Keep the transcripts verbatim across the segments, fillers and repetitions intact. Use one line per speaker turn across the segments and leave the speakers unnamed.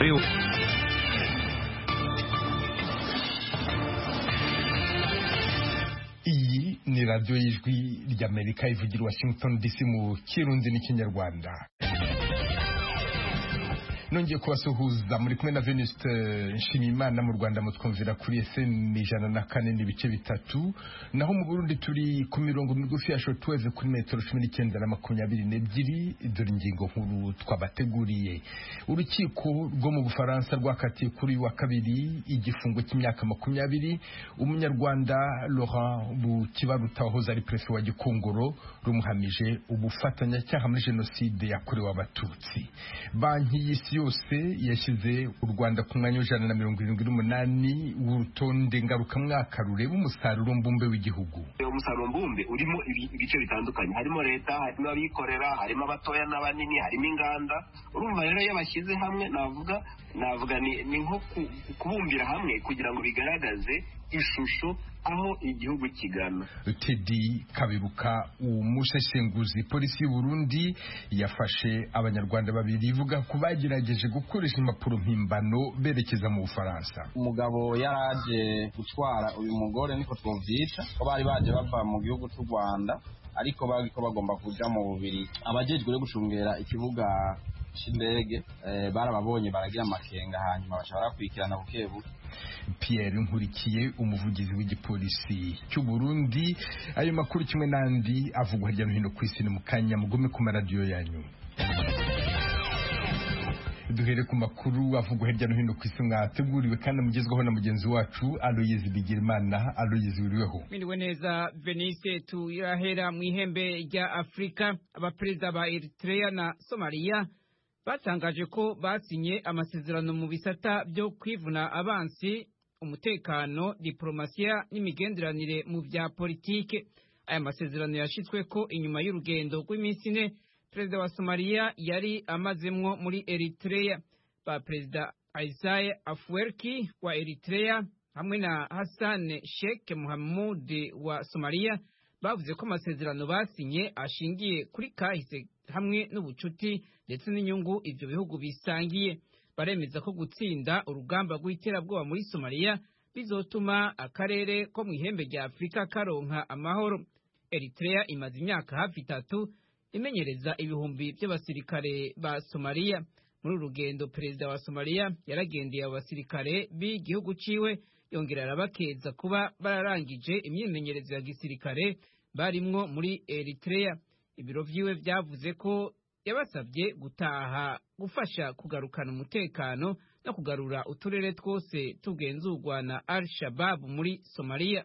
Iyi ni radiyo y'ijwi ry'Amerika ivugira Washington D C mu Kirundi n'Ikinyarwanda. Nongeye kubasuhuza muri kumwe na Venuste Nshimiyimana. Mu Rwanda mutwumvira kuri F M ijana na kane n'ibice bitatu, naho mu Burundi turi ku mirongo migufi ya shortwave kuri metero cumi n'icyenda na makumyabiri n'ebyiri. Dore ingingo nkuru twabateguriye. Urukiko rwo mu Bufaransa rwakatiye kuri wa kabiri igifungo cy'imyaka makumyabiri umunyarwanda Laurent Bukibaruta wahoze ari prefet wa Gikongoro, rumuhamije ubufatanyacyaha muri jenoside yakorewe Abatutsi. Banki y'Isi yose yashyize u Rwanda ku mwanya w'ijana na mirongo irindwi n'umunani w'urutonde ngarukamwaka rureba umusaruro mbumbe w'igihugu.
Umusaruro mbumbe urimo ibice bitandukanye, harimo leta, harimo abikorera, harimo abatoya n'abanini, harimo inganda. Urumva rero iyo bashyize hamwe, navuga navuga ni, ni nko kubumbira hamwe kugira ngo bigaragaze ishusho aho igihugu kigana.
Teddy Kaberuka, umusheshenguzi polisi y'u Burundi, yafashe abanyarwanda babiri ivuga ko bagerageje gukoresha impapuro mpimbano berekeza mu Bufaransa.
Umugabo yaraje gutwara uyu mugore, niko twovyita, ko bari baje bava mu gihugu cy'u Rwanda ariko bagiko bagomba kuja mu bubiri. Abajejwe gucungera ikibuga cy'indege eh, barababonye baragira amakenga, hanyuma bashobora kwikirana bukebuke.
Pierre Nkurikiye, umuvugizi w'igipolisi cy'u Burundi. Ayo makuru kimwe n'andi avugwa hirya no hino ku isi ni mu kanya, mugume ku maradiyo yanyu. Duhere ku makuru avugwa hirya no hino ku isi mwateguriwe kandi mugezweho na mugenzi wacu Aloyizi Bigirimana. Aloyizi, uriweho?
Miriwe neza Venice. Tuyahera mu ihembe rya Afrika. Abaperezida ba Eritrea na Somalia batangaje ko basinye amasezerano mu bisata byo kwivuna abansi, umutekano, diplomasiya n'imigenderanire mu vya politike. Aya masezerano yashitswe ko inyuma y'urugendo rw'iminsi ine perezida wa Somalia yari amazemwo muri Eritrea. Ba perezida Isaias Afwerki wa Eritrea hamwe na Hassan Sheikh Mohamud wa Somalia bavuze ko amasezerano basinye ashingiye kuri kahise hamwe n'ubucuti ndetse n'inyungu ivyo bihugu bisangiye. Baremeza ko gutsinda urugamba rw'iterabwoba muri Somalia bizotuma akarere ko mu ihembe rya Afrika karonka amahoro. Eritrea imaze imyaka hafi itatu imenyereza ibihumbi by'abasirikare ba Somalia. Muri urugendo perezida wa Somalia yaragendeye abasirikare b'igihugu ciwe, yongera arabakeza kuba bararangije imyimenyerezo ya gisirikare barimwo muri Eritrea. Ibiro vyiwe vyavuze ko yabasabye gutaha gufasha kugarukana umutekano no kugarura uturere twose tugenzurwa na Al-Shabaab muri Somalia.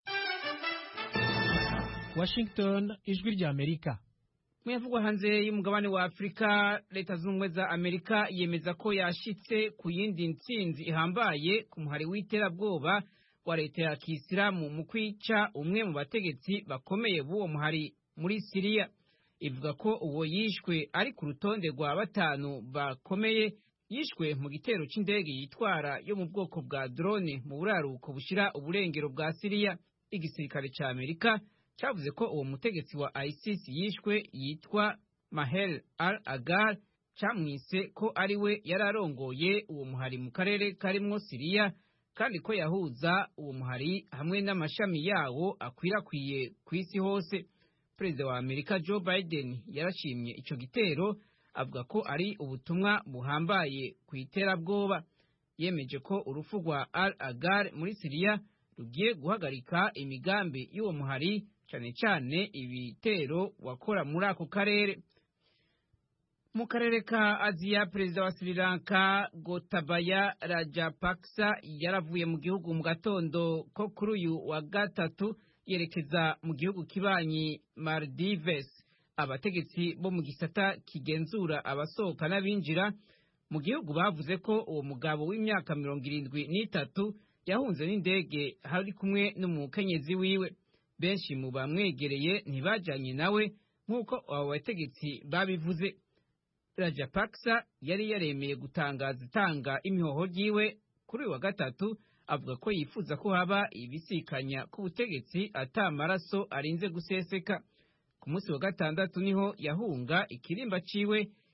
Washington, ijwi rya Amerika.
Mwavugwa hanze y'umugabane wa Afrika, leta z'ubumwe za Amerika yemeza ko yashitse ku yindi ntsinzi ihambaye ku muhari w'iterabwoba wa leta ya Kisilamu mu kwica umwe mu bategetsi bakomeye b'uwo muhari muri Syria. Ivuga ko uwo yishwe ari ku rutonde rwa batanu bakomeye yishwe mu gitero c'indege yitwara yo mu bwoko bwa drone mu buraruko bushira uburengero bwa Syria. Igisirikare ca Amerika cavuze ko uwo mutegetsi wa ISIS yishwe yitwa Mahel al-Agar, camwise ko ari we yararongoye uwo muhari mu karere karimwo Syria, kandi ko yahuza uwo muhari hamwe n'amashami yawo akwirakwiriye ku isi hose. Perezida wa Amerika Joe Biden yarashimye ico gitero, avuga ko ari ubutumwa buhambaye ku iterabwoba. Yemeje ko urupfu rwa al-Agar muri Syria rugiye guhagarika imigambi y'uwo muhari, cyane cyane ibitero wakora muri ako karere. Mu karere ka Aziya, perezida wa Sri Lanka Gotabaya Rajapaksa yaravuye mu gihugu mu gatondo ko kuri uyu wa gatatu yerekeza mu gihugu kibanyi Maldives. Abategetsi bo mu gisata kigenzura abasohoka n'abinjira mu gihugu bavuze ko uwo mugabo w'imyaka mirongo irindwi n'itatu yahunze n'indege hari kumwe n'umukenyezi wiwe. Benshi mu bamwegereye ntibajanye nawe nk'uko abo bategetsi babivuze. Rajapaksa yari yaremeye gutangaza itanga imihoho ryiwe kuri uyu wa gatatu, avuga ko yifuza ko haba ibisikanya ku butegetsi ata maraso arinze guseseka. Ku munsi wa gatandatu niho yahunga ikirimba ciwe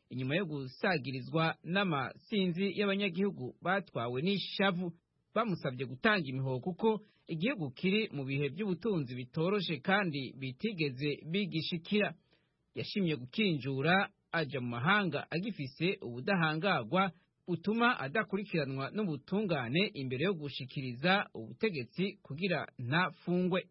inyuma yo gusagirizwa n'amasinzi y'abanyagihugu batwawe n'ishavu bamusabye gutanga imihoho kuko igihugu kiri mu bihe by'ubutunzi bitoroshe kandi bitigeze bigishikira. Yashimye gukinjura aja mu mahanga agifise ubudahangagwa utuma adakurikiranwa n'ubutungane imbere yo gushikiriza ubutegetsi kugira ntafungwe.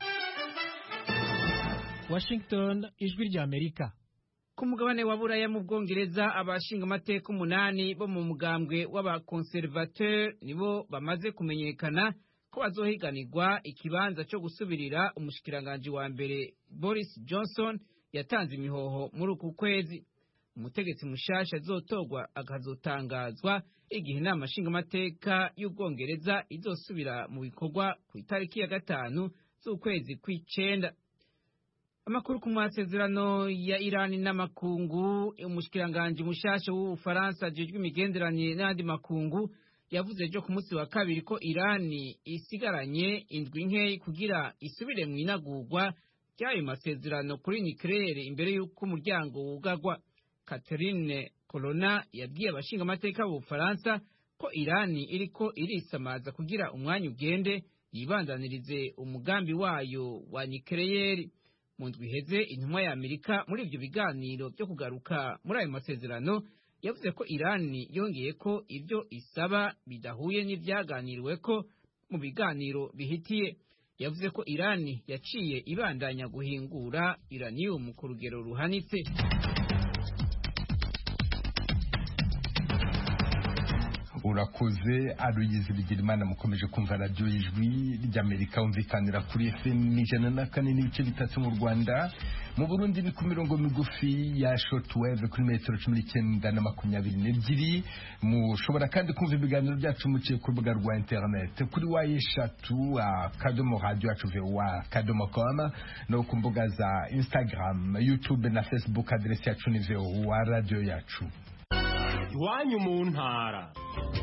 Washington, ijwi rya Amerika.
Ku mugabane wa Buraya mu Bwongereza, abashinga amateka umunani bo mu mugambwe w'abakonservateur nibo bamaze kumenyekana ko bazohiganirwa ikibanza cyo gusubirira umushikiranganje wa mbere Boris Johnson yatanze imihoho muri uku kwezi. Umutegetsi mushasha azotogwa akazotangazwa igihe inama nshingamateka y'Ubwongereza izosubira mu bikorwa ku itariki ya gatanu z'ukwezi kw'icenda. Amakuru ku masezerano ya Irani n'amakungu, umushikiranganje mushasha w'Ubufaransa ajejwe imigenderanire n'andi makungu yavuze ejo ku munsi wa kabiri ko Irani isigaranye indwi nkeyi kugira isubire mu inagurwa ry'ayo masezerano kuri nucleaire imbere y'uko umuryango wugagwa. Catherine Colonna yabwiye abashinga amateka b'Ubufaransa ko Irani iriko irisamaza kugira umwanya ugende yibandanirize umugambi wayo wa nucleaire. Mu ndwi iheze intumwa ya Amerika muri ivyo biganiro byo kugaruka muri ayo masezerano yavuze ko Irani yongeye ko ivyo isaba bidahuye n'ivyaganiriwe ko mu biganiro bihitiye. Yavuze ko Irani yaciye ibandanya guhingura uranium ku rugero ruhanitse.
Urakoze Aloyizi Bigirimana. Mukomeje kumva radio y'ijwi ry'Amerika umvikanira kuri F M ijana na kane n'ibice bitatu mu Rwanda. Mu Burundi ni ku mirongo migufi ya shortwave kuri metero cumi n'icyenda na makumyabiri n'ebyiri. Mushobora kandi kumva ibiganiro byacu muciye ku rubuga rwa internet kuri wa eshatu akadomo radio yacu voa akadomo com no ku mbuga za Instagram, YouTube na Facebook. Adresi yacu ni voa radio yacu.
Iwanyu mu ntara.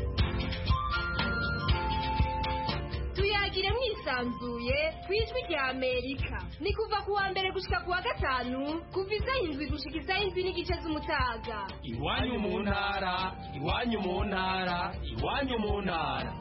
Tuyagire mwisanzuye kwijwi rya Amerika. Ni kuva ku wa mbere gushika ku wa gatanu kuva isaha indwi gushika isaha indwi n'igice z'umutaga.
Iwanyu mu ntara, iwanyu mu ntara, iwanyu mu ntara.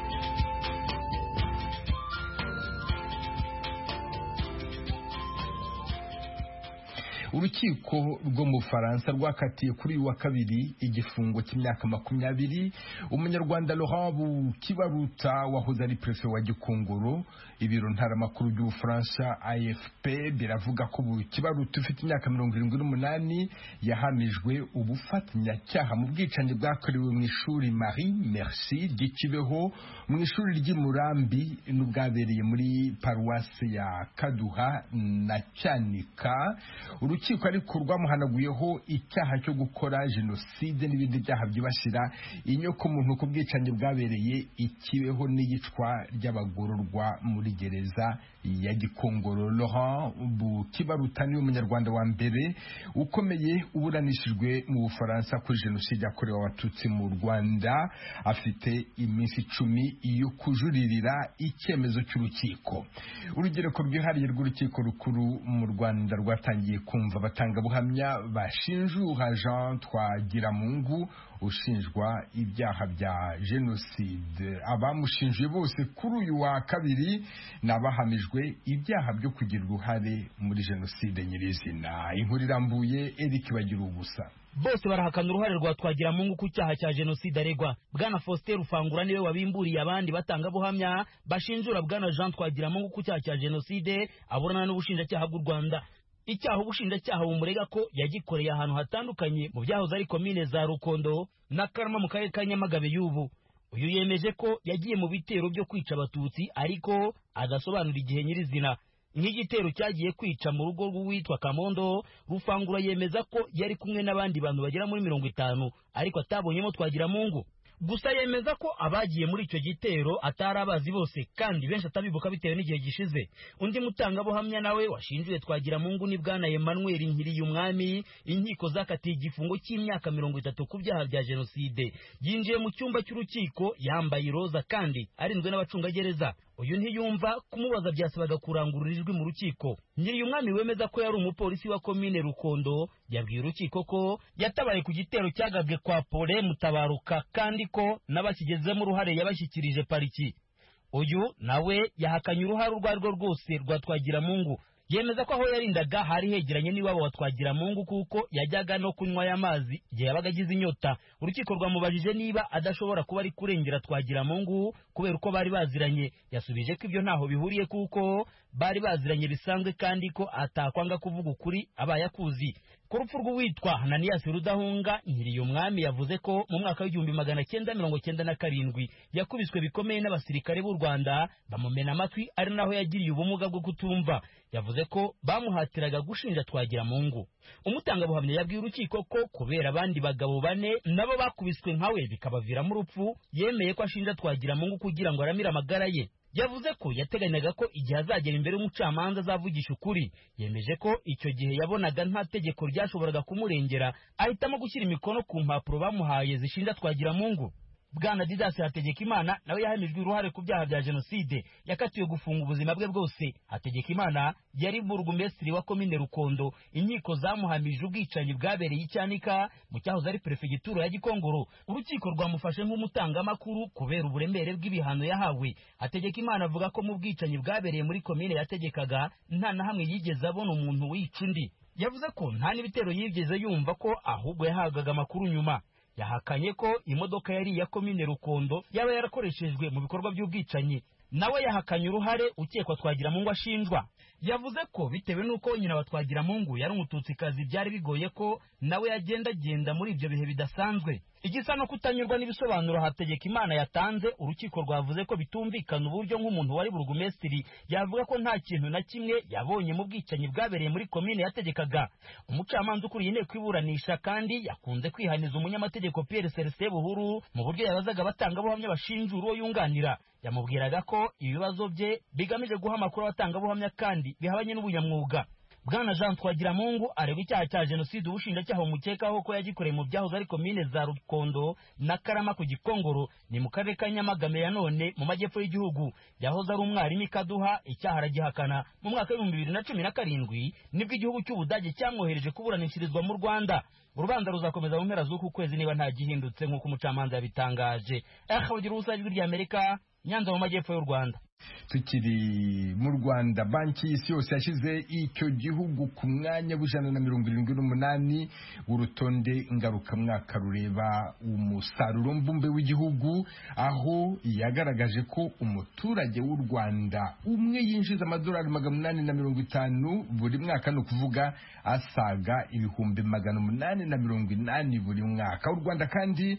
Urukiko rwo mu Faransa rwakatiye kuri uyu wa kabiri igifungo cy'imyaka makumyabiri umunyarwanda Laurent Bukibaruta wahoze ari prefe wa Gikongoro. Ibiro ntaramakuru by'Ubufaransa A F P biravuga ko Bukibaruta ufite imyaka mirongo irindwi n'umunani yahamijwe ubufatanyacyaha mu bwicanyi bwakorewe mu ishuri Marie Merci ry'ikibeho mu ishuri ry'Imurambi n'ubwabereye muri paruwasi ya Kaduha na Cyanika. Urukiko ariko rwamuhanaguyeho icyaha cyo gukora jenoside n'ibindi byaha byibasira inyoko muntu ku bwicanyi bwabereye ikibeho n'iyicwa ry'abagororwa muri gereza ya Gikongoro. Laurent Bukibaruta ni umunyarwanda wa mbere ukomeye uburanishijwe mu Bufaransa kuri jenoside yakorewe abatutsi mu Rwanda. Afite iminsi icumi yo kujuririra icyemezo cy'urukiko. Urugereko rwihariye rw'urukiko rukuru mu Rwanda rwatangiye kumva abatangabuhamya bashinjura Jean Twagiramungu ushinjwa ibyaha bya jenoside. Abamushinjuye bose kuri uyu wa kabiri nabahamijwe ibyaha byo kugira uruhare muri jenoside nyirizina. Inkuru irambuye Eric Bagira ubusa.
Bose barahakana uruhare rwa Twagiramungu ku cyaha cya jenoside aregwa. Bwana Faustin Rufangura niwe wabimburiye abandi batangabuhamya bashinjura Bwana Jean Twagiramungu ku cyaha cya jenoside aburana n'ubushinjacyaha bw'u Rwanda. Icyaha ubushinjacyaha bumurega ko yagikoreye ahantu hatandukanye mu byahoze ari komine za Rukondo na Karama mu karere ka Nyamagabe y'ubu. Uyu yemeje ko yagiye mu bitero byo kwica abatutsi ariko adasobanura igihe nyirizina. Nk'igitero cyagiye kwica mu rugo rw'uwitwa Kamondo, Rufangura yemeza ko yari kumwe n'abandi bantu bagera muri mirongo itanu ariko atabonyemo Twagiramungu. Gusa yemeza ko abagiye muri icyo gitero atari abazi bose kandi benshi atabibuka bitewe n'igihe gishize. Undi mutangabuhamya nawe washinjuye Twagiramungu ni Bwana Emmanuel Nkiriyumwami. Inkiko zakatiye igifungo cy'imyaka mirongo itatu ku byaha bya jenoside. Yinjiye mu cyumba cy'urukiko yambaye iroza kandi arinzwe n'abacungagereza. uyu ntiyumva kumubaza byasabaga kurangurura ijwi mu rukiko. Nyiri umwami wemeza ko yari umupolisi wa komine Rukondo yabwiye urukiko ko yatabaye ku gitero cyagabwe kwa Pole Mutabaruka kandi ko n'abakigezemo uruhare yabashyikirije pariki. Uyu nawe yahakanye uruhare urwo arirwo rwose rwa Twagiramungu. Yemeza ko aho yarindaga hari hegeranye n'iwabo wa Twagiramungu kuko yajyaga no kunywa y'amazi igihe yabaga agize inyota. Urukiko rwamubajije niba adashobora kuba ari kurengera Twagiramungu kubera uko bari baziranye. Yasubije ko ibyo ntaho bihuriye kuko bari baziranye bisanzwe kandi ko atakwanga kuvuga ukuri abaye akuzi. Ku rupfu rw'uwitwa Hananias Rudahunga, Nkiriye umwami yavuze ko mu mwaka w'igihumbi magana cyenda mirongo cyenda na karindwi yakubiswe bikomeye n'abasirikare b'u Rwanda bamumena amatwi ari naho yagiriye ubumuga bwo kutumva. Yavuze ko bamuhatiraga gushinja Twagiramungu. Umutangabuhamya yabwiye urukiko ko kubera abandi bagabo bane nabo bakubiswe nkawe bikabaviramo urupfu, yemeye ko ashinja Twagiramungu kugira ngo aramire amagara ye. Yavuze ko yateganyaga ko igihe azagera imbere y'umucamanza azavugisha ukuri. Yemeje ko icyo gihe yabonaga nta tegeko ryashoboraga kumurengera, ahitamo gushyira imikono ku mpapuro bamuhaye zishinja Twagiramungu. Bwana Didas Hategekimana nawe yahamijwe uruhare ku byaha bya jenoside, yakatiwe gufunga ubuzima bwe bwose. Hategekimana yari burugumesitiri wa komine Rukondo. Inkiko zamuhamije ubwicanyi bwabereye icyanika mu cyahoze ari prefegitura ya Gikongoro. Urukiko rwamufashe nk'umutangamakuru kubera uburemere bw'ibihano yahawe. Hategekimana avuga ko mu bwicanyi bwabereye muri komine yategekaga nta na hamwe yigeze abona umuntu wica undi. Yavuze ko nta n'ibitero yigeze yumva ko ahubwo yahagaga amakuru nyuma. Yahakanye ko imodoka yari ya komine Rukondo yaba yarakoreshejwe mu bikorwa by'ubwicanyi. Nawe yahakanye uruhare ukekwa Twagiramungu ashinjwa. Yavuze ko bitewe n'uko nyina wa Twagiramungu yari umututsikazi byari bigoye ko nawe yagendagenda muri ibyo bihe bidasanzwe. Igisa no kutanyurwa n'ibisobanuro Hategekimana yatanze, urukiko rwavuze ko bitumvikana uburyo nk'umuntu wari burugumesitiri yavuga ko nta kintu na kimwe yabonye mu bwicanyi bwabereye muri komine yategekaga. Umucamanza ukuriye inteko iburanisha kandi yakunze kwihaniza umunyamategeko Pierre Celestin Buhuru mu buryo yabazaga abatangabuhamya bashinjura uwo yunganira. Yamubwiraga ko ibibazo bye bigamije guha amakuru abatangabuhamya kandi bihabanye n'ubunyamwuga. Bwana Jean Twagiramungu aregwa icyaha cya jenoside ubushinjacyaha umukekaho ko yagikoreye mu byahoze ari komine za Rukondo na Karama ku Gikongoro ni mu karere ka Nyamagame ya none mu majyepfo y'igihugu. Yahoze ari umwarimu Kaduha, icyaha aragihakana. Mu mwaka w'ibihumbi bibiri na cumi na karindwi nibwo igihugu cy'Ubudage cyamwohereje kuburanishirizwa mu Rwanda. Urubanza ruzakomeza mu mpera z'uku kwezi niba nta gihindutse nk'uko umucamanza yabitangaje. Akabagira ubusaji bw'Amerika, Nyanza mu majyepfo y'u Rwanda.
Tukiri mu Rwanda, banki y'isi yose yashyize icyo gihugu ku mwanya w'ijana na mirongo irindwi n'umunani w'urutonde ngarukamwaka rureba umusaruro mbumbe w'igihugu, aho yagaragaje ko umuturage w'u Rwanda umwe yinjiza amadolari magana umunani na mirongo itanu buri mwaka, ni ukuvuga asaga ibihumbi magana umunani na mirongo inani buri mwaka. U Rwanda kandi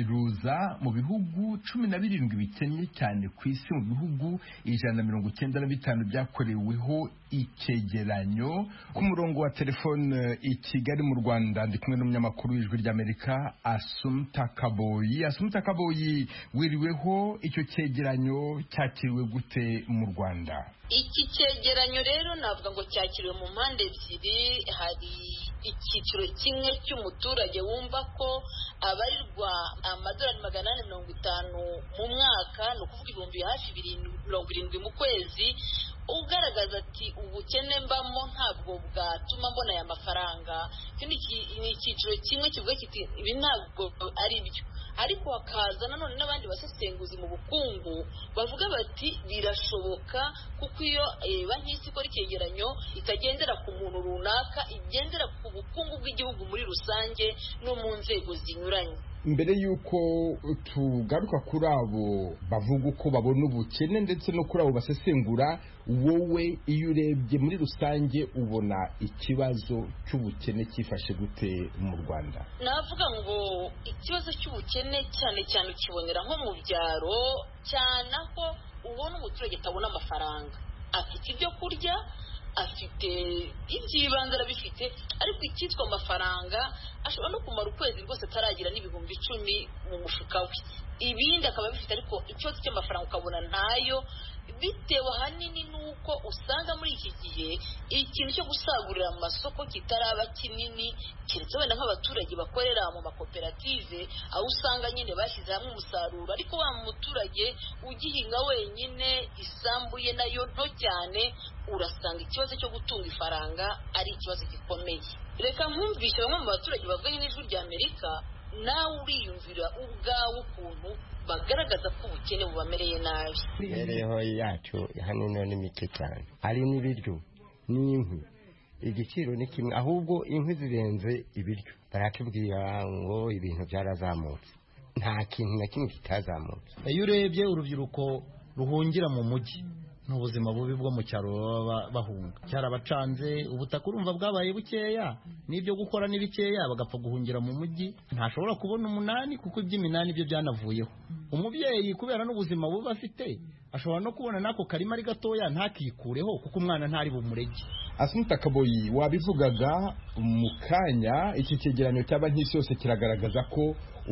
ruza mu bihugu cumi na birindwi bikennye cyane ku isi, mu bihugu ijana na mirongo icyenda na bitanu byakoreweho icyegeranyo. Ku murongo wa telefone i Kigali mu Rwanda ndi kumwe n'umunyamakuru w'Ijwi ry'Amerika Assumpta Kaboyi. Assumpta Kaboyi, wiriweho, icyo cyegeranyo cyakiriwe gute mu Rwanda?
Iki cyegeranyo rero navuga ngo cyakiriwe mu mpande ebyiri. Hari icyiciro kimwe cy'umuturage wumva ko abarirwa amadolari magana ane mirongo itanu mu mwaka, ni ukuvuga ibihumbi hafi mirongo irindwi mu kwezi, ugaragaza ati ubukene mbamo ntabwo bwatuma mbona aya mafaranga. Ni icyiciro kimwe kivuga kiti ibi ntabwo ari byo. Ariko hakaza nanone n'abandi basesenguzi mu bukungu bavuga bati birashoboka kuko iyo banki y'isi ikora icyegeranyo itagendera ku muntu runaka, igendera ku bukungu bw'igihugu muri rusange no mu nzego zinyuranye.
Mbere y'uko tugaruka kuri abo bavuga uko babona ubukene ndetse no kuri abo basesengura, wowe iyo urebye muri rusange ubona ikibazo cy'ubukene cyifashe gute mu Rwanda?
Navuga ngo ikibazo cy'ubukene cyane cyane ukibonera nko mu byaro, cyane aho ubona umuturage atabona amafaranga, afite ibyo kurya, afite iby'ibanze arabifite, ariko icyitwa amafaranga ashobora no kumara ukwezi rwose ataragira n'ibihumbi icumi mu mufuka we. Ibindi akaba bifite, ariko ikibazo cy'amafaranga ukabona ntayo, bitewe ahanini n'uko usanga muri iki gihe ikintu cyo gusagurira amasoko kitaraba kinini keretse wenda nk'abaturage bakorera mu makoperative aho usanga nyine bashyize hamwe umusaruro, ariko wa muturage ugihinga wenyine isambu ye nayo nto cyane, urasanga ikibazo cyo gutunga ifaranga ari ikibazo gikomeye. Reka nkumvishe bamwe mu baturage bavuganye n'Ijwi rya Amerika, nawe uriyumvira ubwawe ukuntu bagaragaza ko ubukene bubamereye nabi.
Imibereho yacu hano ni mike cyane, hari n'ibiryo n'inkwi, igiciro ni kimwe, ahubwo inkwi zirenze ibiryo. Baratubwira ngo ibintu byarazamutse, nta kintu na kimwe kitazamutse.
Iyo urebye urubyiruko ruhungira mu mujyi n'ubuzima bubi bwo mu cyaro baba bahunga, cyarabacanze, ubutaka urumva bwabaye bukeya, n'ibyo gukora ni bikeya, bagapfa guhungira mu mujyi. Ntashobora kubona umunani kuko iby'iminani byo byanavuyeho. Umubyeyi kubera n'ubuzima bubi afite ashobora no kubona nako karima ari gatoya ntakikureho kuko umwana ntari bumurege.
Asumta Kaboyi, wabivugaga mu kanya, iki cyegeranyo cyaba nk'isi yose kiragaragaza ko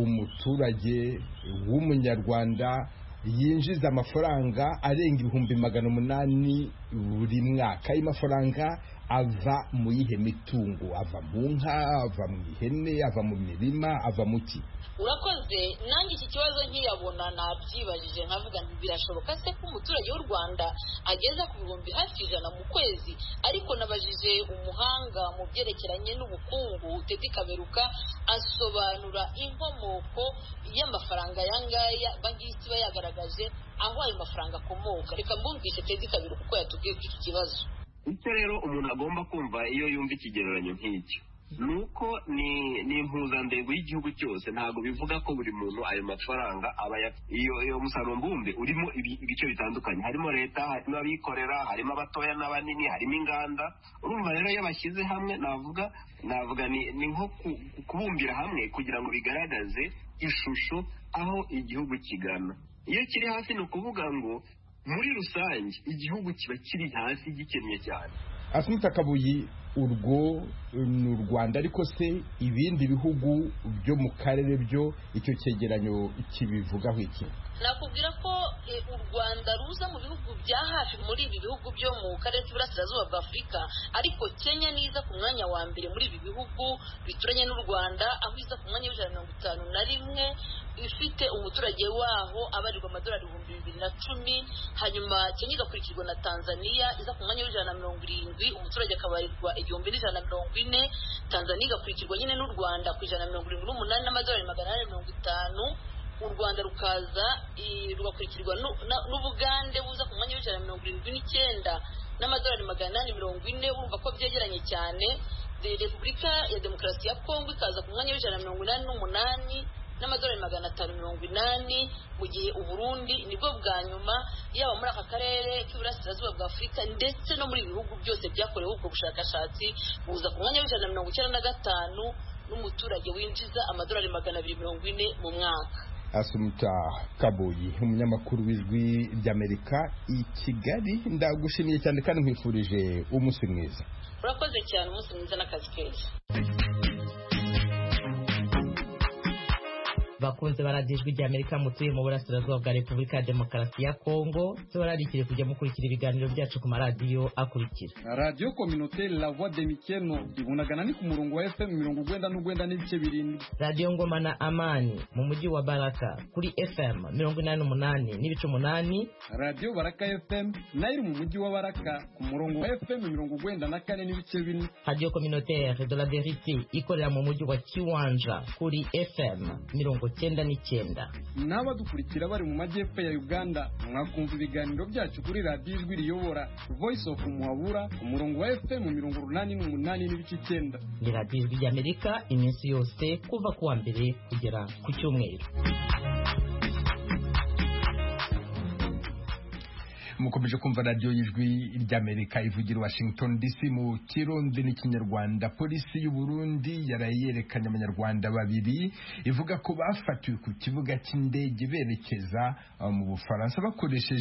umuturage w'umunyarwanda yinjiza amafaranga arenga ibihumbi magana umunani buri mwaka. Ayo mafaranga ava mu yihe mitungo? Ava mu nka, ava mu ihene, ava mu mirima, ava mu ki?
Urakoze. Nanjye iki kibazo nkiyabona nabyibajije nkavuga nti birashoboka se ko umuturage w'u Rwanda ageza ku bihumbi hafi ijana mu kwezi? Ariko nabajije umuhanga mu byerekeranye n'ubukungu Teddy Kaberuka, asobanura inkomoko y'amafaranga yangaya banki y'isi iba yagaragaje aho ayo mafaranga akomoka. Reka mbumvishe Teddy Kaberuka uko yatubwiye iki kibazo.
Icyo rero umuntu agomba kumva iyo yumva ikigereranyo nk'icyo, nuko ni ni impuzandengo y'igihugu cyose. Ntabwo bivuga ko buri muntu ayo mafaranga aba iyo iyo musaruro mbumbe urimo ibice bitandukanye, harimo leta, harimo abikorera, harimo abatoya n'abanini, harimo inganda. Urumva rero iyo bashyize hamwe, navuga navuga ni ni nko kubumbira hamwe kugira ngo bigaragaze ishusho aho igihugu kigana. Iyo kiri hasi ni ukuvuga ngo muri rusange igihugu kiba kiri hasi gikennye cyane.
Asumta Kaboyi, urwo ni u Rwanda, ariko se ibindi bihugu byo mu karere byo icyo cyegeranyo kibivugaho iki?
Nakubwira ko u Rwanda ruza mu bihugu bya hafi muri ibi bihugu byo mu karere k'Iburasirazuba bwa Afurika, ariko Kenya niza ku mwanya wa mbere muri ibi bihugu bituranye n'u Rwanda, aho iza ku mwanya w'ijana na mirongo itanu na rimwe, ifite umuturage waho abarirwa amadolari ibihumbi bibiri na cumi. Hanyuma Kenya igakurikirwa na Tanzania iza ku mwanya w'ijana na mirongo irindwi, umuturage akabarirwa igihumbi n'ijana na mirongo ine. Tanzania igakurikirwa nyine n'u Rwanda ku ijana na mirongo irindwi n'umunani n'amadolari magana ane mirongo itanu. U Rwanda rukaza rugakurikirwa n'Ubugande buza ku mwanya w'ijana na mirongo irindwi n'icyenda n'amadolari magana ane mirongo ine. Urumva ko byegeranye cyane. Repubulika ya Demokarasi ya Kongo ikaza ku mwanya w'ijana na mirongo inani n'umunani n'amadolari magana atanu mirongo inani, mu gihe Uburundi nibwo bwa nyuma yaba muri aka karere k'Iburasirazuba bwa Afurika ndetse no muri bihugu byose byakorewe ubwo bushakashatsi buza ku mwanya w'ijana na mirongo icyenda na gatanu n'umuturage winjiza amadolari magana abiri mirongo ine mu mwaka.
Asumta Kaboyi, umunyamakuru w'Ijwi ry'Amerika i Kigali, ndagushimiye cyane kandi nkwifurije umunsi mwiza.
Urakoze cyane, umunsi mwiza n'akazi keza.
bakunze baradijwe rya Amerika mutuye mu burasirazuba bwa Repubulika ya Demokarasi ya Kongo, tubararikire kujya mukurikira ibiganiro byacu ku maradiyo akurikira:
Radio Communautaire La Voix de Mikeno ibunagana ni ku murongo wa F M mirongo ugwenda n'ugwenda n'ibice birindwi.
Radio Ngoma na Amani mu mujyi wa Baraka kuri F M mirongo inani n'umunani n'ibice umunani.
Radio Baraka F M nayo mu mujyi wa Baraka ku murongo wa F M mirongo ugwenda na kane n'ibice bine.
Radio Communautaire de la Vérité ikorera mu mujyi wa Kiwanja kuri F M mirongo cyenda n'icyenda.
N'abadukurikira bari mu majyepfo ya Uganda mwakumva ibiganiro byacu kuri Radio Ijwi Riyobora Voice of Muhabura ku murongo wa F M mirongo urunani n'umunani n'ibice icyenda.
Ni Radio Ijwi ry'Amerika iminsi yose kuva kuwa mbere kugera ku cyumweru.
mukomeje kumva radio y'Ijwi ry'Amerika ivugira Washington D C mu Kirundi n'ikinyarwanda. Polisi y'u Burundi yarayerekanye abanyarwanda babiri ivuga ko bafatiwe ku kibuga cy'indege berekeza mu Bufaransa bakoresheje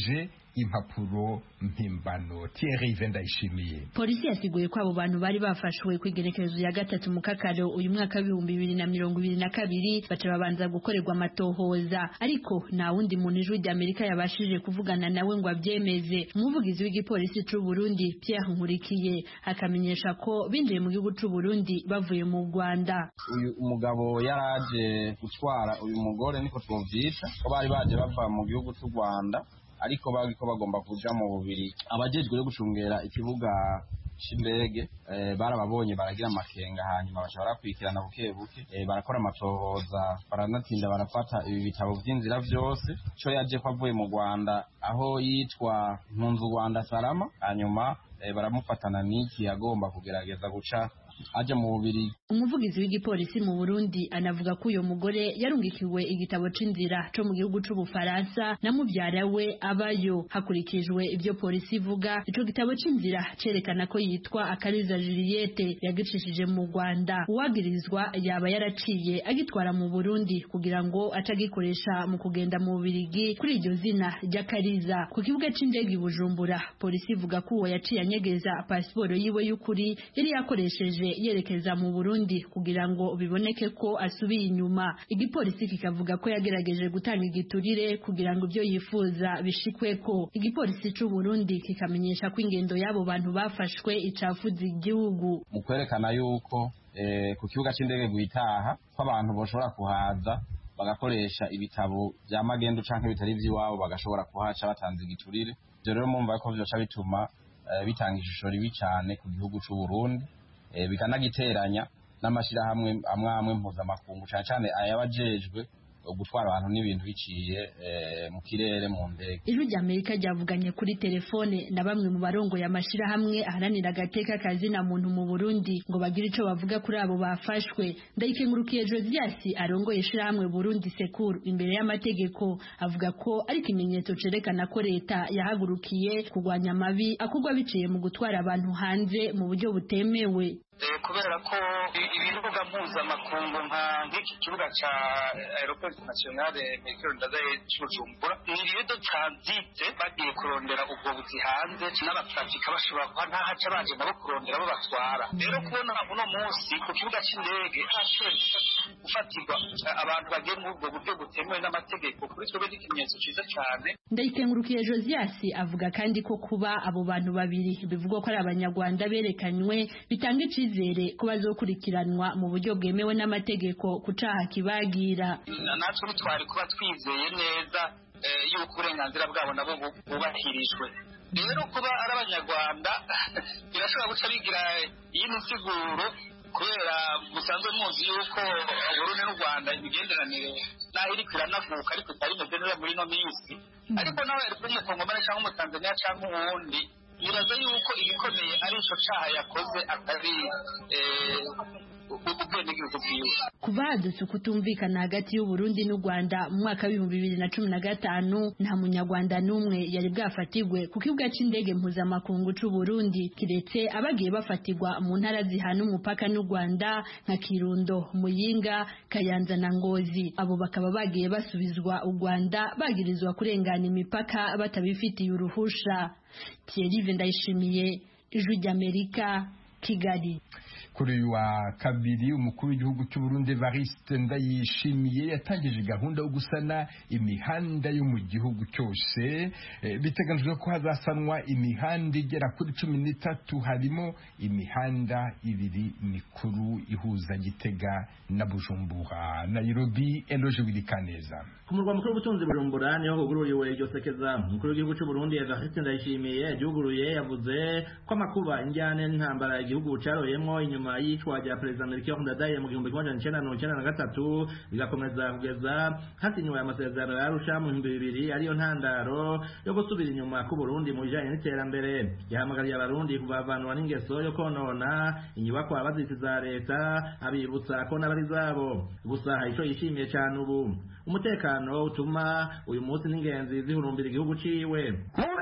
impapuro mpimbano. Thierry Vendayishimiye.
Polisi yasiguye ko abo bantu bari bafashwe ku igenekerezo ya gatatu mu kakaro uyu mwaka w'ibihumbi bibiri na mirongo ibiri na kabiri baca babanza gukorerwa amatohoza, ariko nta wundi muntu ijwi ry'Amerika yabashije kuvugana nawe ngo abyemeze. Umuvugizi w'igipolisi c'u Burundi Pierre Nkurikiye akamenyesha ko binjiye mu gihugu c'u Burundi bavuye mu Rwanda.
Uyu umugabo yaraje gutwara uyu mugore niko twovyita ko bari baje bava mu gihugu c'u Rwanda, ariko bagiko bagomba kuja mu bubiri. Abajejwe yo gucungera ikibuga c'indege eh, barababonye baragira amakenga, hanyuma bashobora kwikirana buke buke eh, barakora amatohoza, baranatinda barafata ibi bitabo vy'inzira vyose. Co yaje ko avuye mu Rwanda aho yitwa Mpunzu Rwanda Salama, hanyuma eh, baramufatana n'iki yagomba kugerageza guca aje mu bubiri.
Umuvugizi w'igipolisi mu Burundi anavuga ko uyo mugore yarungikiwe igitabo c'inzira co mu gihugu c'u Bufaransa na muvyara we abayo. Hakurikijwe ivyo polisi ivuga, ico gitabo c'inzira cerekana ko yitwa Akariza Juliette yagicishije mu Rwanda. Uwagirizwa yaba yaraciye agitwara mu Burundi kugira ngo atagikoresha mu kugenda mu Bubirigi kuri iryo zina ry'Akariza. Ku kibuga c'indege i Bujumbura, polisi ivuga ko uwo yaciye anyegeza pasiporo yiwe y'ukuri yari yakoresheje yerekeza mu Burundi kugira ngo biboneke ko asubiye inyuma. Igipolisi kikavuga ko yagerageje gutanga igiturire kugira ngo ibyo yifuza bishikweko. Igipolisi c'u Burundi kikamenyesha ko ingendo y'abo bantu bafashwe icafuza igihugu.
Mu kwerekana yuko eh, ku kibuga c'indege guitaha ko abantu boshobora kuhaza bagakoresha ibitabo vya magendu canke bitari vy'iwabo bagashobora kuhaca batanze igiturire. Ivyo rero mumva ko vyoca bituma eh, bitanga ishusho ribi cane ku gihugu c'u Burundi. E, bikanagiteranya n'amashirahamwe amwe amwe mpuzamakungu cyane cyane ayabajejwe gutwara abantu n'ibintu biciye e, mu kirere mu ndege.
Ijwi ry'Amerika ryavuganye kuri telefone na bamwe mu barongoye amashirahamwe aharanira agateka kazi na muntu mu Burundi ngo bagire ico bavuga kuri abo bafashwe. Ndayikengurukiye Josias arongoye ishirahamwe Burundi Sekuru imbere y'amategeko avuga ko ari ikimenyetso cerekana ko leta yahagurukiye kurwanya amabi akugwa biciye mu gutwara abantu hanze mu buryo butemewe.
Kubera ko ibibuga mpuzamakungu nka nk'iki kibuga ca Aeroport National Melchior Ndadaye c'Ubujumbura ni ibido transite bagiye kurondera ubwo buzi hanze n'abatrafika bashobora kuba ntahaca baje nabo kurondera abo batwara. Rero kubona uno munsi ku kibuga c'indege hashoboye gufatirwa abantu bagiye mu ubwo buryo butemewe n'amategeko, kuri twe bari ikimenyetso ciza cane.
Ndayikengurukiye Josias avuga kandi ko kuba abo bantu babiri bivugwa ko ari abanyarwanda berekanywe bitanga icizere ko bazokurikiranwa mu buryo bwemewe n'amategeko ku caha kibagira.
Natwe twari kuba twizeye neza yuko uburenganzira bwabo nabo bubahirijwe. Rero kuba ari abanyarwanda birashobora guca bigira iyi nsiguro, kubera musanzwe muzi yuko Burundi n'u Rwanda imigenderanire naho iri kwiranavuka ariko itari imeze neza muri no minsi. Ariko nawe ari kumukongomane cyangwa umutanzania cyangwa uwundi biraza yuko ibikomeye ari ico caha yakoze atari ubwenegihugu bwiwe.
Kuva hadutse kutumvikana hagati y'u Burundi n'u Rwanda mu mwaka w'ibihumbi bibiri na cumi na gatanu nta munyarwanda n'umwe yari bwafatirwe ku kibuga c'indege mpuzamakungu c'u Burundi, kiretse abagiye bafatirwa mu ntara zihana umupaka n'u Rwanda nka Kirundo, Muyinga, Kayanza na Ngozi. Abo bakaba bagiye basubizwa u Rwanda bagirizwa kurengana imipaka batabifitiye uruhusha. Thierry Vendayishimiye, Ijwi ry'Amerika, Kigali.
Kuri uyu wa kabiri umukuru w'igihugu cy'u Burundi Evariste Ndayishimiye yatangije gahunda yo gusana imihanda yo mu gihugu cyose. E, biteganijwe ko hazasanwa imihanda igera kuri cumi n'itatu, harimo imihanda ibiri mikuru ihuza Gitega na Bujumbura. Nairobi, Eloge Wilikaneza.
Ku murwa mukuru w'ubutunzi Bujumbura niho hugururiwe iryo sekeza. Umukuru w'igihugu cy'u Burundi Evariste Ndayishimiye yaryuguruye yavuze ko amakuba injyane n'intambara igihugu caroyemwo inyuma y'icwa rya Perezida Melchior Ndadaye mu gihumbi kimwe magana cenda mirongo icenda na gatatu bigakomeza kugeza hasinyiwe amasezerano ya Arusha mu bihumbi bibiri ariyo ntandaro yo gusubira inyuma ku Burundi mu bijanye n'iterambere. Yahamagariye abarundi kuvavanwa n'ingeso yo konona inyubakwa baziti za leta, abibutsa ko n'abari zabo. Gusa ico yishimiye cyane ubu umutekano utuma uyu munsi n'ingenzi zihurumbira igihugu ciwe.
Mube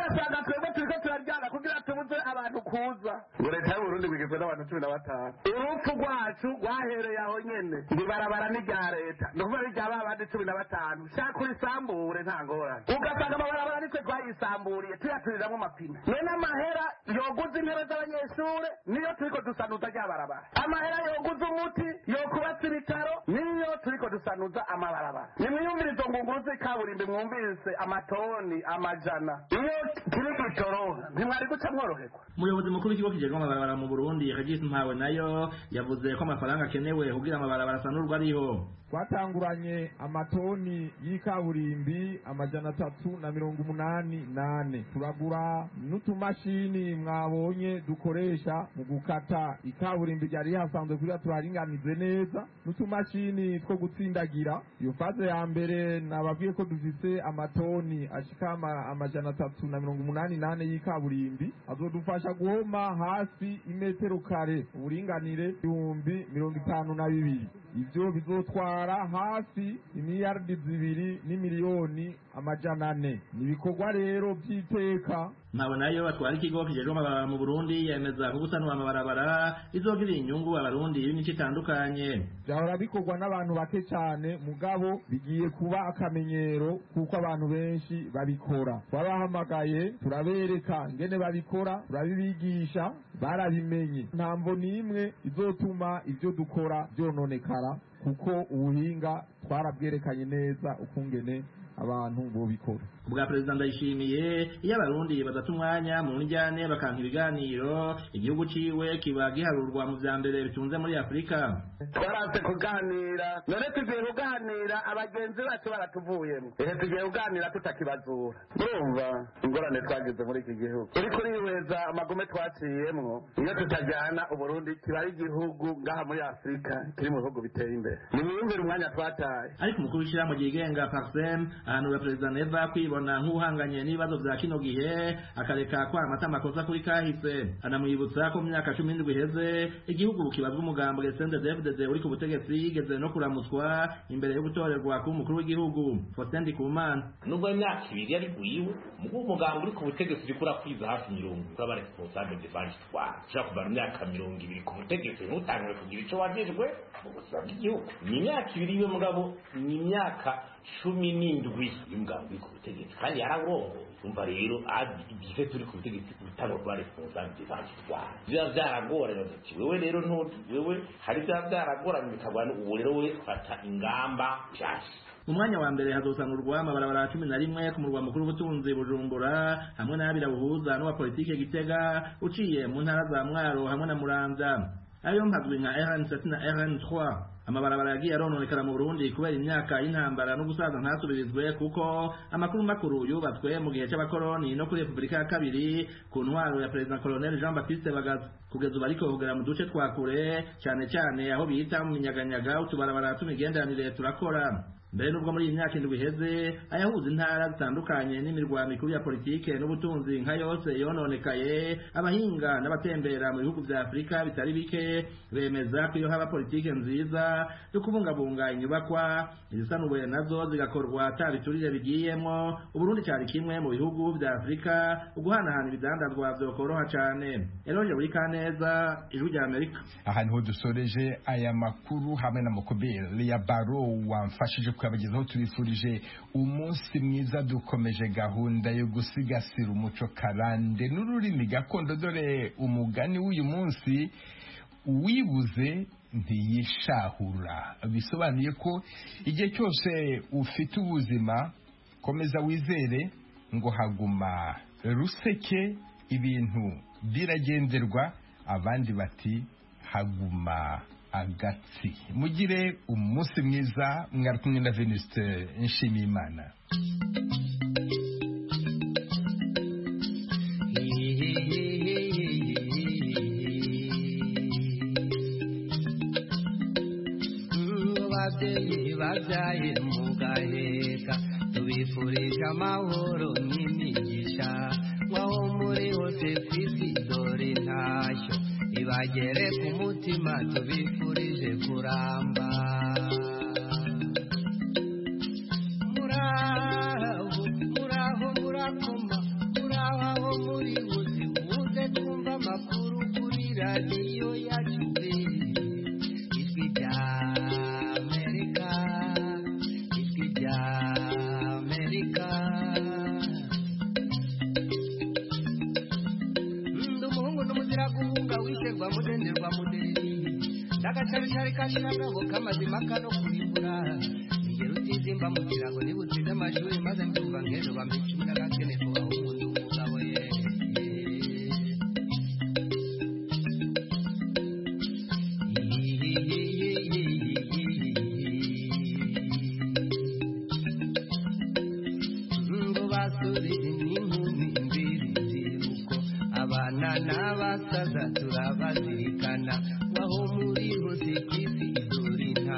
ugasanga twebwe turiko turaryana kugira tubuze abantu kuza ngo leta y'uburundi bwigizwe n'abantu cumi na batanu urupfu rwacu rwahereye aho nyene ngo ibarabara ni rya leta ni ukuvuga ni rya ba bandi cumi na batanu shaka urisambure nta ngorane ugasanga amabarabara nitwe twayisamburiye tuyaturiramwo amapine none amahera yoguza intebe z'abanyeshure niyo turiko dusanuza rya barabara amahera yoguza umuti yokubatsa ibitaro niyo turiko dusanuza amabarabara nimwiyumvire izo ngunguru z'ikaburimbi mwumvise amatoni amajana iyo kiri gitoro ntimwari guca mworoherwa.
umuyobozi mukuru w'ikigo kijejwe amabarabara mu Burundi Regis Mpawe nayo yavuze ko amafaranga akenewe kugira amabarabara asanurwa ariho.
twatanguranye amatoni y'ikaburimbi amajana atatu na mirongo umunani nane turagura n'utumashini mwabonye dukoresha mu gukata ikaburimbi ryari hasanzwe kugira turaringanize neza n'utumashini two gutsindagira. iyo faze ya mbere nababwiye ko dufise amatoni ashika amajana atatu na mirongo umunani nane y'ikaburimbi azodufasha guhoma hasi imetero kare uburinganire ibihumbi mirongo itanu na bibiri. ivyo bizotwara hafi imiliyaridi zibiri n'imiliyoni amajana ane. ni ibikorwa rero by'iteka.
Mpawe nayo batwara ikigo kijejwe amabarabara mu Burundi yemeza ko gusanura amabarabara izogirira inyungu abarundi y'imico itandukanye.
byahora bikorwa n'abantu bake cyane mugabo bigiye kuba akamenyero kuko abantu benshi babikora. twabahamagaye turabereka ngene babikora turabibigisha barabimenye. ntamvo n'imwe izotuma ivyo dukora byononekara kuko ubuhinga twarabwerekanye neza ukungene abantu bobikora.
ubwa Perezida Ndayishimiye iyo abarundi badata umwanya mu njyane bakanka ibiganiro igihugu ciwe kiba giharurwa mu vya mbere bitunze muri Afurika.
twaraze kuganira none tugiye kuganira abagenzi bacu baratuvuyemo ehe tugiye kuganira tutakibazura. urumva ingorane twagize muri iki gihugu uriko urihweza amagome twaciyemwo iyo tutajyana Uburundi kiba ari igihugu ngaha muri Afurika kiri mu bihugu biteye imbere. nimwiyumvire umwanya twataye.
ariko umukuru w'ishirahamwe ryigenga Parsem ahanura Perezida Neva kwibona nk'uhanganye n'ibibazo vya kino gihe akareka kwamata amakosa kuri kahise. anamwibutsa ko mu myaka cumi n'indwi iheze igihugu kibazwa umugambo C N D D F D D uri ku butegetsi yigeze no kuramutswa imbere yo gutorerwa ku mukuru w'igihugu Faustin Ndikumana.
nubwo imyaka ibiri yari kuyiwe mugo umugambo uri ku butegetsi uri kurakwiza hafi mirongo kuri abari responsable de vanchitwara ushaka kuva mu myaka mirongo ibiri ku butegetsi ntutangwe kugira ico wajejwe mu buzima bw'igihugu. ni imyaka ibiri yo mugabo ni imyaka cumi n'indwi y'umugambo uri ku butegetsi kandi yararongo. umva rero igihe turi ku butegetsi bitanga kuba responsable de vanchitwara biba vyaragorana ati wewe rero ntuti wewe hari vya vyaragorana bikagwana ubu rero we fata ingamba nshasha.
umwanya wa mbere hazosanurwa amabarabara cumi na rimwe ku murwa mukuru w'ubutunzi Bujumbura hamwe n'abira buhuza n'uwa politike Gitega uciye mu ntara za Mwaro hamwe na Muramvya. ayo mpazwi nka R N sept na R N trois. amabarabara yagiye arononekara mu Burundi kubera imyaka y'intambara no gusaza ntasubirizwe kuko amakuru makuru yubatswe mu gihe cy'abakoroni no kuri Republika ya kabiri ku ntwaro ya President Colonel Jean Baptiste Bagaza. kugeza ubu ariko kugera mu duce twa kure cyane cyane aho bita mu minyaganyaga utubarabara tumigenderanire turakora. mbere nubwo muri iyi myaka indwi iheze ayahuza intara zitandukanye n'imirwa mikuru ya politike n'ubutunzi nka yose yononekaye, abahinga n'abatembera mu bihugu vya Afrika bitari bike bemeza ko iyo haba politike nziza yo kubungabunga inyubakwa izisanuwe nazo zigakorwa atabiturire bigiyemo, Uburundi cyari kimwe mu bihugu vya Afrika uguhanahana ibidandazwa vyokoroha cane. Eloge buri kaneza ijwi rya Amerika.
Ahantu ho dusoreje aya makuru hamwe na Mokobel ya Baro wamfashije kuyabagezaho, tubifurije umunsi mwiza, dukomeje gahunda yo gusigasira umuco karande n'ururimi gakondo. Dore umugani w'uyu munsi, uwibuze ntiyishahura, bisobanuye ko igihe cyose ufite ubuzima komeza wizere ngo haguma ruseke, ibintu biragenderwa, abandi bati haguma agatsi. Mugire umunsi mwiza, mwari kumwe na Venuste Nshimiyimana.
Ababyeyi babyaye mugaheka, tubifurije amahoro n'imigisha, mwaho muri hose kw'isi dore ntashyo ibagere ku mutima, tubifurije kuramba. Muraho muraho murakoma, muraho kagabo k'amazima kano kuribura nigera utizimba mu kirago nibutsize amashuri maze mbyumva nk'ejo bampa icumi n'agakene